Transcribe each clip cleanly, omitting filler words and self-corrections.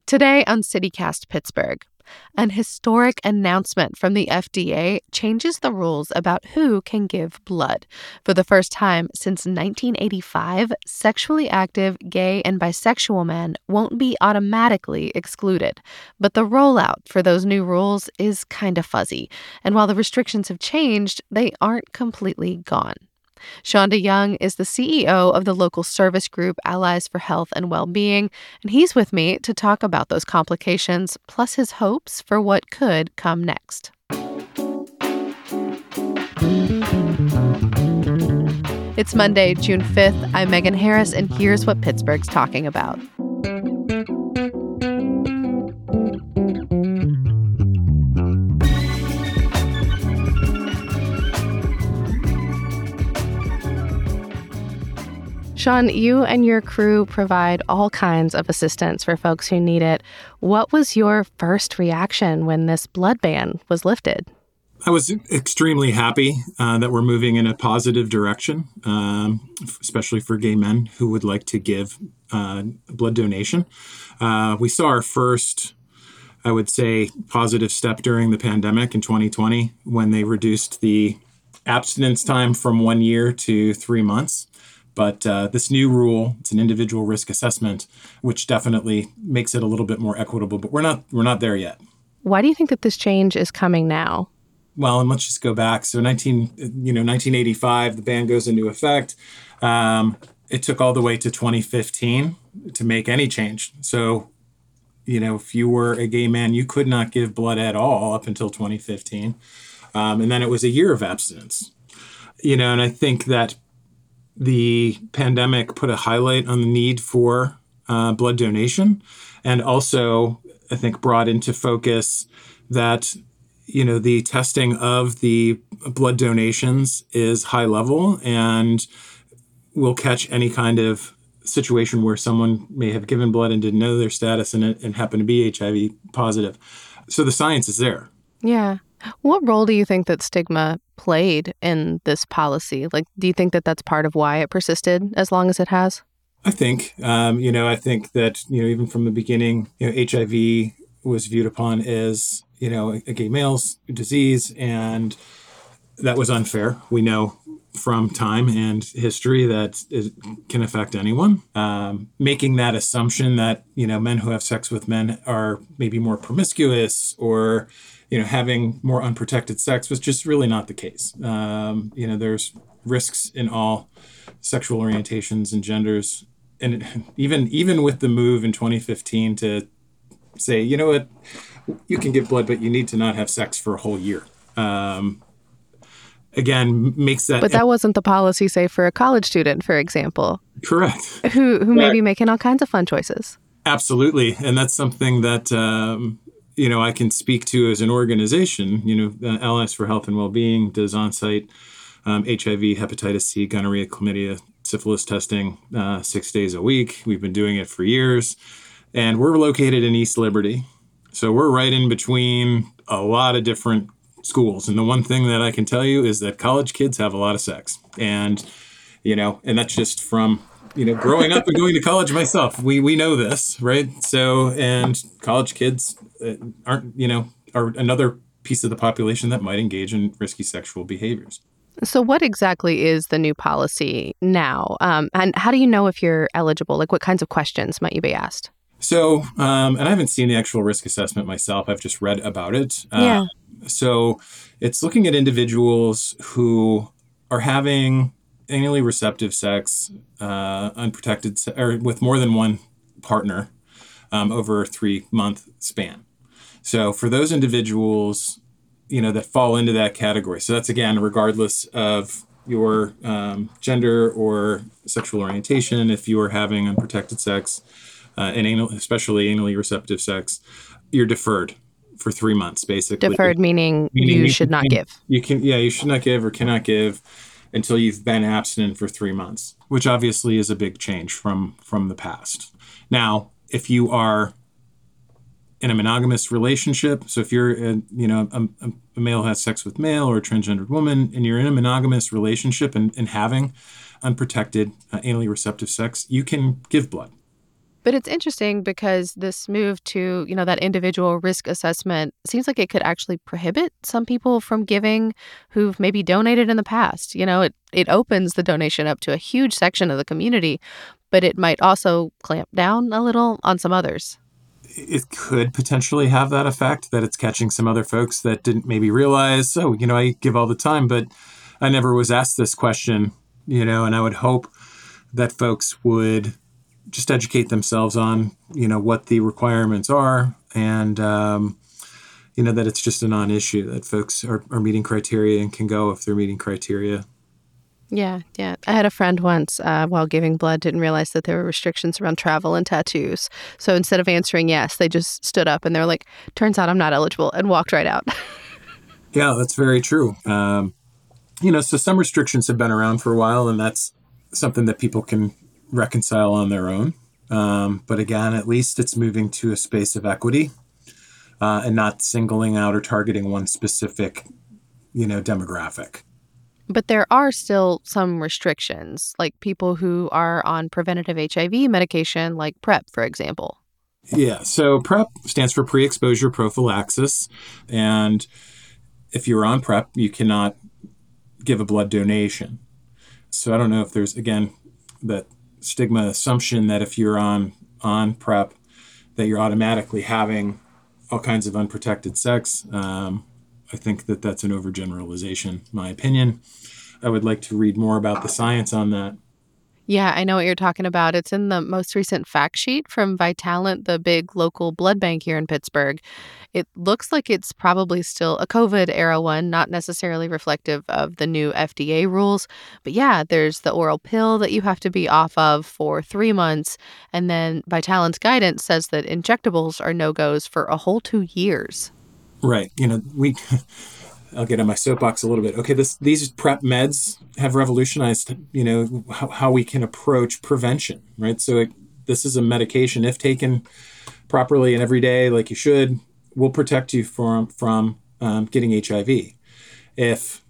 Today on CityCast Pittsburgh, an historic announcement from the FDA changes the rules about who can give blood. For the first time since 1985, sexually active gay and bisexual men won't be automatically excluded. But the rollout for those new rules is kind of fuzzy. And while the restrictions have changed, they aren't completely gone. Shonda Young is the CEO of the local service group Allies for Health and Well-Being, and he's with me to talk about those complications, plus his hopes for what could come next. It's Monday, June 5th. I'm Megan Harris, and here's what Pittsburgh's talking about. Sean, you and your crew provide all kinds of assistance for folks who need it. What was your first reaction when this blood ban was lifted? I was extremely happy that we're moving in a positive direction, especially for gay men who would like to give blood donation. We saw our first, I would say, positive step during the pandemic in 2020 when they reduced the abstinence time from 1 year to 3 months. But this new rule, it's an individual risk assessment, which definitely makes it a little bit more equitable. But we're not there yet. Why do you think that this change is coming now? Well, and let's just go back. So 1985, the ban goes into effect. It took all the way to 2015 to make any change. So, if you were a gay man, you could not give blood at all up until 2015. And then it was a year of abstinence. And I think that the pandemic put a highlight on the need for blood donation, and also, I think, brought into focus that, the testing of the blood donations is high level and will catch any kind of situation where someone may have given blood and didn't know their status and happen to be HIV positive. So the science is there. Yeah. What role do you think that stigma played in this policy? Do you think that that's part of why it persisted as long as it has? I think, I think that, even from the beginning, HIV was viewed upon as, a gay male's disease, and that was unfair. We know from time and history that it can affect anyone. Making that assumption that, men who have sex with men are maybe more promiscuous or having more unprotected sex was just really not the case. There's risks in all sexual orientations and genders. And even with the move in 2015 to say, you can give blood, but you need to not have sex for a whole year. Again, makes that... But that wasn't the policy, say, for a college student, for example. Correct. Who may be making all kinds of fun choices. Absolutely. And that's something that... I can speak to as an organization. Allies for Health and Well-Being does on-site HIV, hepatitis C, gonorrhea, chlamydia, syphilis testing 6 days a week. We've been doing it for years. And we're located in East Liberty. So we're right in between a lot of different schools. And the one thing that I can tell you is that college kids have a lot of sex. And, and that's just from... growing up and going to college myself, we know this, right? So, and college kids are another piece of the population that might engage in risky sexual behaviors. So what exactly is the new policy now? And how do you know if you're eligible? What kinds of questions might you be asked? So, and I haven't seen the actual risk assessment myself. I've just read about it. Yeah. So it's looking at individuals who are having anally receptive sex, unprotected, or with more than one partner over a 3-month span. So for those individuals, that fall into that category. So that's, again, regardless of your gender or sexual orientation, if you are having unprotected sex, and especially anally receptive sex, you're deferred for 3 months, basically. Deferred meaning you should not give. You should not give or cannot give until you've been abstinent for 3 months, which obviously is a big change from the past. Now, if you are in a monogamous relationship, so if you're a male who has sex with male or a transgendered woman, and you're in a monogamous relationship and having unprotected anally receptive sex, you can give blood. But it's interesting because this move to, that individual risk assessment seems like it could actually prohibit some people from giving who've maybe donated in the past. It opens the donation up to a huge section of the community, but it might also clamp down a little on some others. It could potentially have that effect, that it's catching some other folks that didn't maybe realize, I give all the time, but I never was asked this question, and I would hope that folks would just educate themselves on, what the requirements are, and, that it's just a non-issue, that folks are meeting criteria and can go if they're meeting criteria. Yeah. I had a friend once while giving blood didn't realize that there were restrictions around travel and tattoos. So instead of answering yes, they just stood up and they're like, turns out I'm not eligible, and walked right out. Yeah, that's very true. So some restrictions have been around for a while, and that's something that people can reconcile on their own. But again, at least it's moving to a space of equity and not singling out or targeting one specific, demographic. But there are still some restrictions, like people who are on preventative HIV medication, like PrEP, for example. Yeah, so PrEP stands for pre-exposure prophylaxis. And if you're on PrEP, you cannot give a blood donation. So I don't know if there's, again, that stigma assumption that if you're on PrEP, that you're automatically having all kinds of unprotected sex. I think that that's an overgeneralization, my opinion. I would like to read more about the science on that. Yeah, I know what you're talking about. It's in the most recent fact sheet from Vitalant, the big local blood bank here in Pittsburgh. It looks like it's probably still a COVID era one, not necessarily reflective of the new FDA rules. But yeah, there's the oral pill that you have to be off of for 3 months. And then Vitalant's guidance says that injectables are no-goes for a whole 2 years. Right. I'll get on my soapbox a little bit. Okay, these PrEP meds have revolutionized, how we can approach prevention, right? So this is a medication, if taken properly and every day like you should, will protect you from getting HIV. If,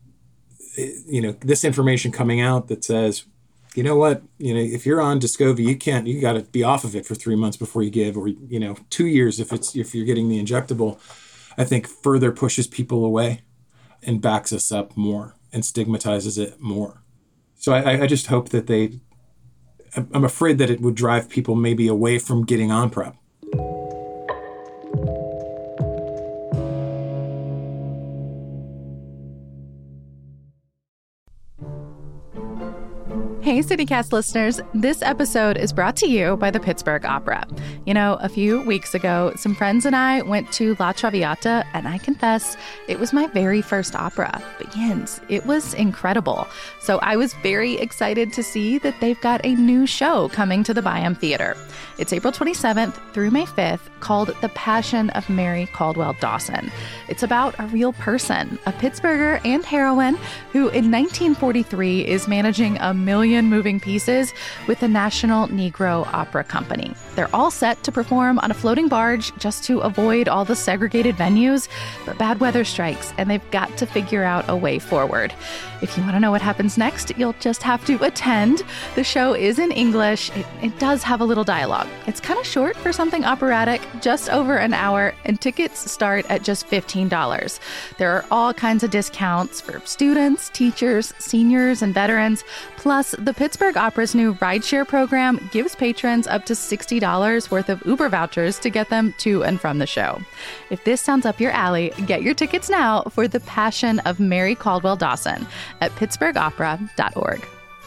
this information coming out that says, if you're on Descovy, you got to be off of it for 3 months before you give, or, 2 years if you're getting the injectable, I think further pushes people away and backs us up more and stigmatizes it more. So I just hope that I'm afraid that it would drive people maybe away from getting on PrEP. Hey, CityCast listeners. This episode is brought to you by the Pittsburgh Opera. A few weeks ago, some friends and I went to La Traviata, and I confess, it was my very first opera. But Jens, it was incredible. So I was very excited to see that they've got a new show coming to the Byham Theater. It's April 27th through May 5th, called The Passion of Mary Caldwell Dawson. It's about a real person, a Pittsburgher and heroine, who in 1943 is managing a million moving pieces with the National Negro Opera Company. They're all set to perform on a floating barge just to avoid all the segregated venues, but bad weather strikes and they've got to figure out a way forward. If you want to know what happens next, you'll just have to attend. The show is in English. It does have a little dialogue. It's kind of short for something operatic, just over an hour, and tickets start at just $15. There are all kinds of discounts for students, teachers, seniors, and veterans. Plus, the Pittsburgh Opera's new rideshare program gives patrons up to $60 worth of Uber vouchers to get them to and from the show. If this sounds up your alley, get your tickets now for The Passion of Mary Caldwell Dawson at pittsburghopera.org.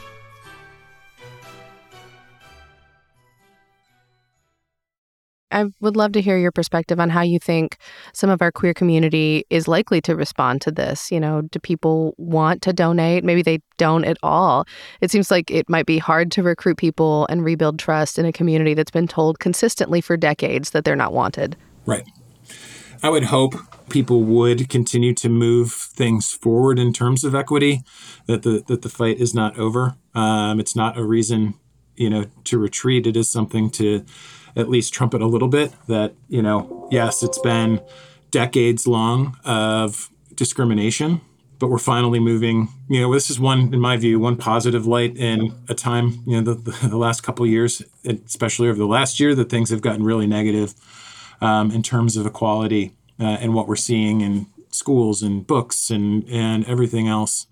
I would love to hear your perspective on how you think some of our queer community is likely to respond to this. Do people want to donate? Maybe they don't at all. It seems like it might be hard to recruit people and rebuild trust in a community that's been told consistently for decades that they're not wanted. Right. I would hope people would continue to move things forward in terms of equity, that the fight is not over. It's not a reason, to retreat. It is something to at least trumpet a little bit that, yes, it's been decades long of discrimination, but we're finally moving. This is one, in my view, one positive light in a time, the last couple of years, especially over the last year, that things have gotten really negative in terms of equality and what we're seeing in schools and books and everything else.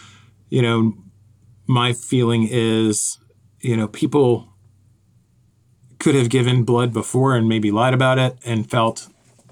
My feeling is, people could have given blood before and maybe lied about it and felt,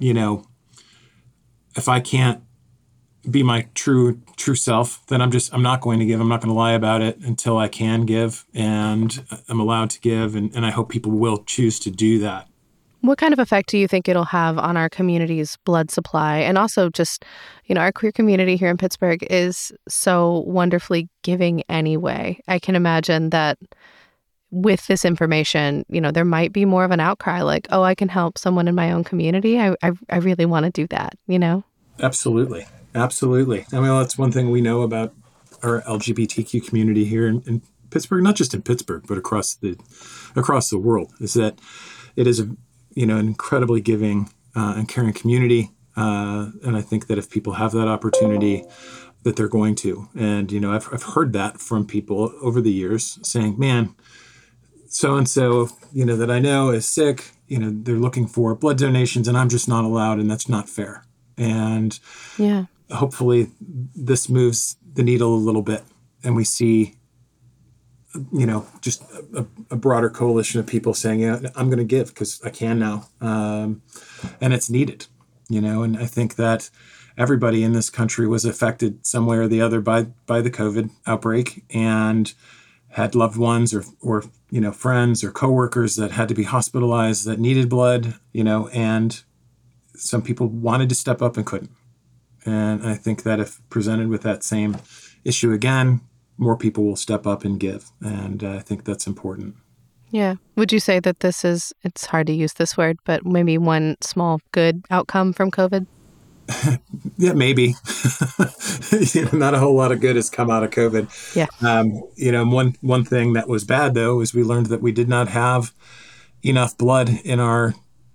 if I can't be my true self, then I'm not going to give. I'm not going to lie about it until I can give and I'm allowed to give. And I hope people will choose to do that. What kind of effect do you think it'll have on our community's blood supply? And also just, our queer community here in Pittsburgh is so wonderfully giving anyway. I can imagine that with this information, there might be more of an outcry like, oh, I can help someone in my own community. I really want to do that, Absolutely. Absolutely. I mean, that's one thing we know about our LGBTQ community here in Pittsburgh, not just in Pittsburgh, but across the world, is that it is an incredibly giving and caring community. And I think that if people have that opportunity, that they're going to. And, I've heard that from people over the years saying, man, so-and-so, that I know is sick, they're looking for blood donations and I'm just not allowed, and that's not fair. And hopefully this moves the needle a little bit and we see, just a broader coalition of people saying, I'm going to give because I can now. And it's needed, and I think that everybody in this country was affected some way or the other by the COVID outbreak and had loved ones or friends or coworkers that had to be hospitalized that needed blood, and some people wanted to step up and couldn't. And I think that if presented with that same issue again, more people will step up and give. And I think that's important. Yeah. Would you say that this is, it's hard to use this word, but maybe one small good outcome from COVID? Yeah, maybe. Not a whole lot of good has come out of COVID. Yeah. One thing that was bad, though, is we learned that we did not have enough blood in our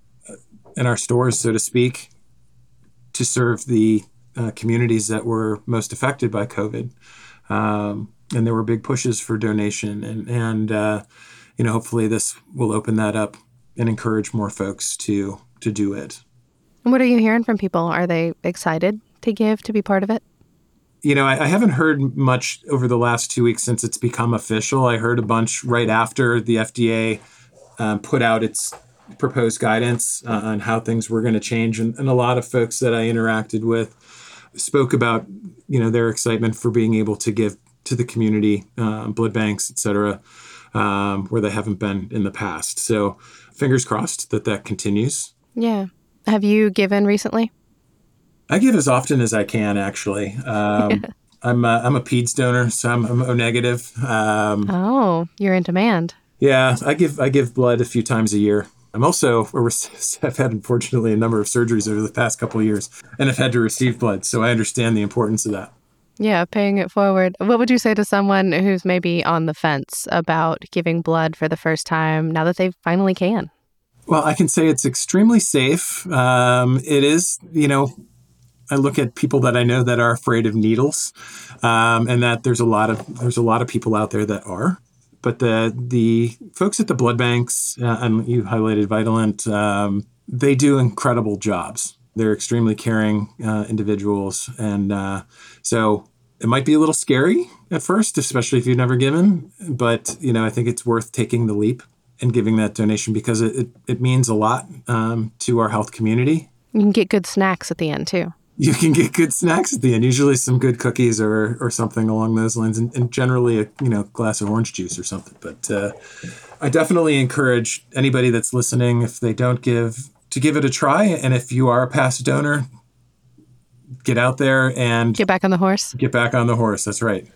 stores, so to speak, to serve the communities that were most affected by COVID. And there were big pushes for donation. And hopefully this will open that up and encourage more folks to do it. And what are you hearing from people? Are they excited to give, to be part of it? I haven't heard much over the last 2 weeks since it's become official. I heard a bunch right after the FDA put out its proposed guidance on how things were going to change. And a lot of folks that I interacted with spoke about, their excitement for being able to give to the community, blood banks, et cetera, where they haven't been in the past. So fingers crossed that continues. Yeah. Have you given recently? I give as often as I can, actually. I'm a PEDS donor, so I'm O negative. You're in demand. Yeah, I give blood a few times a year. I've had, unfortunately, a number of surgeries over the past couple of years and have had to receive blood. So I understand the importance of that. Yeah, paying it forward. What would you say to someone who's maybe on the fence about giving blood for the first time now that they finally can? Well, I can say it's extremely safe. It is, I look at people that I know that are afraid of needles, and that there's a lot of people out there that are. But the folks at the blood banks, and you highlighted Vitalant, they do incredible jobs. They're extremely caring individuals, and so it might be a little scary at first, especially if you've never given. But I think it's worth taking the leap and giving that donation because it means a lot to our health community. You can get good snacks at the end too. You can get good snacks at the end, usually some good cookies or something along those lines, and generally a glass of orange juice or something. But I definitely encourage anybody that's listening, if they don't give, to give it a try. And if you are a past donor, get out there and get back on the horse. Get back on the horse. That's right.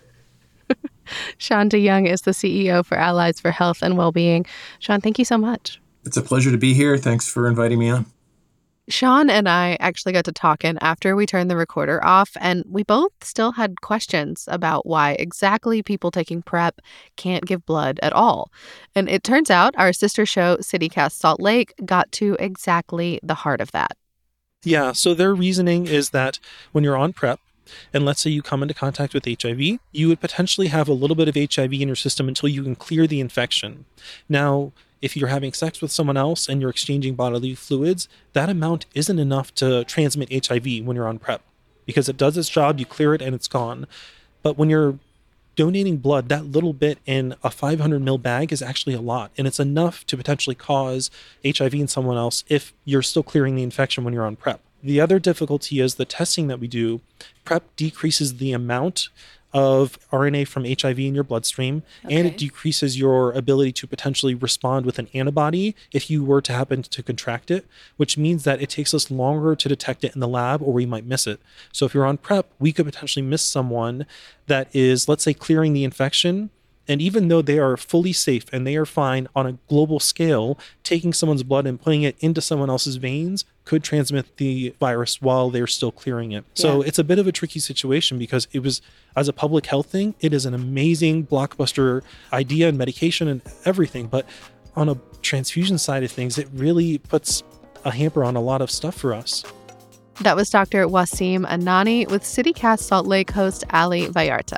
Sean DeYoung is the CEO for Allies for Health and Wellbeing. Sean, thank you so much. It's a pleasure to be here. Thanks for inviting me on. Sean and I actually got to talking after we turned the recorder off, and we both still had questions about why exactly people taking PrEP can't give blood at all. And it turns out our sister show, CityCast Salt Lake, got to exactly the heart of that. Yeah, so their reasoning is that when you're on PrEP, and let's say you come into contact with HIV, you would potentially have a little bit of HIV in your system until you can clear the infection. Now, if you're having sex with someone else and you're exchanging bodily fluids, that amount isn't enough to transmit HIV when you're on PrEP, because it does its job, you clear it, and it's gone. But when you're donating blood, that little bit in a 500 ml bag is actually a lot, and it's enough to potentially cause HIV in someone else if you're still clearing the infection when you're on PrEP. The other difficulty is the testing that we do. PrEP decreases the amount of RNA from HIV in your bloodstream, and it decreases your ability to potentially respond with an antibody if you were to happen to contract it, which means that it takes us longer to detect it in the lab, or we might miss it. So if you're on PrEP, we could potentially miss someone that is, let's say, clearing the infection, and even though they are fully safe and they are fine on a global scale, taking someone's blood and putting it into someone else's veins could transmit the virus while they're still clearing it. Yeah. So it's a bit of a tricky situation, because it was, as a public health thing, it is an amazing blockbuster idea and medication and everything. But on a transfusion side of things, it really puts a hamper on a lot of stuff for us. That was Dr. Wasim Anani with CityCast Salt Lake host Ali Vallarta.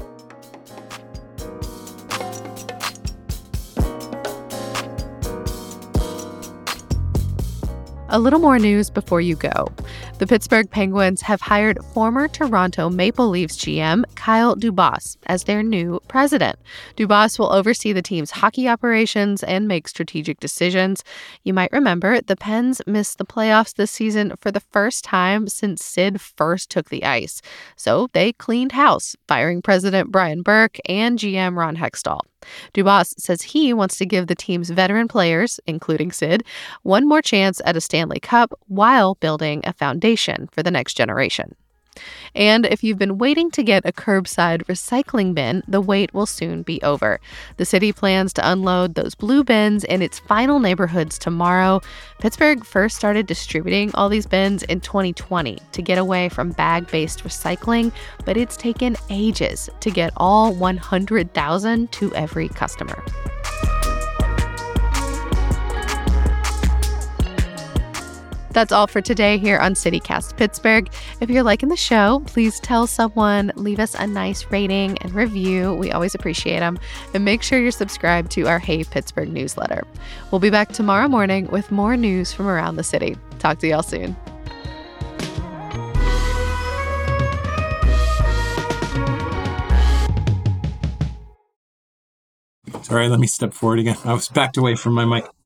A little more news before you go. The Pittsburgh Penguins have hired former Toronto Maple Leafs GM Kyle Dubas as their new president. Dubas will oversee the team's hockey operations and make strategic decisions. You might remember the Pens missed the playoffs this season for the first time since Sid first took the ice. So they cleaned house, firing President Brian Burke and GM Ron Hextall. Dubas says he wants to give the team's veteran players, including Sid, one more chance at a Stanley Cup while building a foundation for the next generation. And if you've been waiting to get a curbside recycling bin, the wait will soon be over. The city plans to unload those blue bins in its final neighborhoods tomorrow. Pittsburgh first started distributing all these bins in 2020 to get away from bag-based recycling, but it's taken ages to get all 100,000 to every customer. That's all for today here on CityCast Pittsburgh. If you're liking the show, please tell someone, leave us a nice rating and review. We always appreciate them. And make sure you're subscribed to our Hey Pittsburgh newsletter. We'll be back tomorrow morning with more news from around the city. Talk to y'all soon. Sorry, let me step forward again. I was backed away from my mic.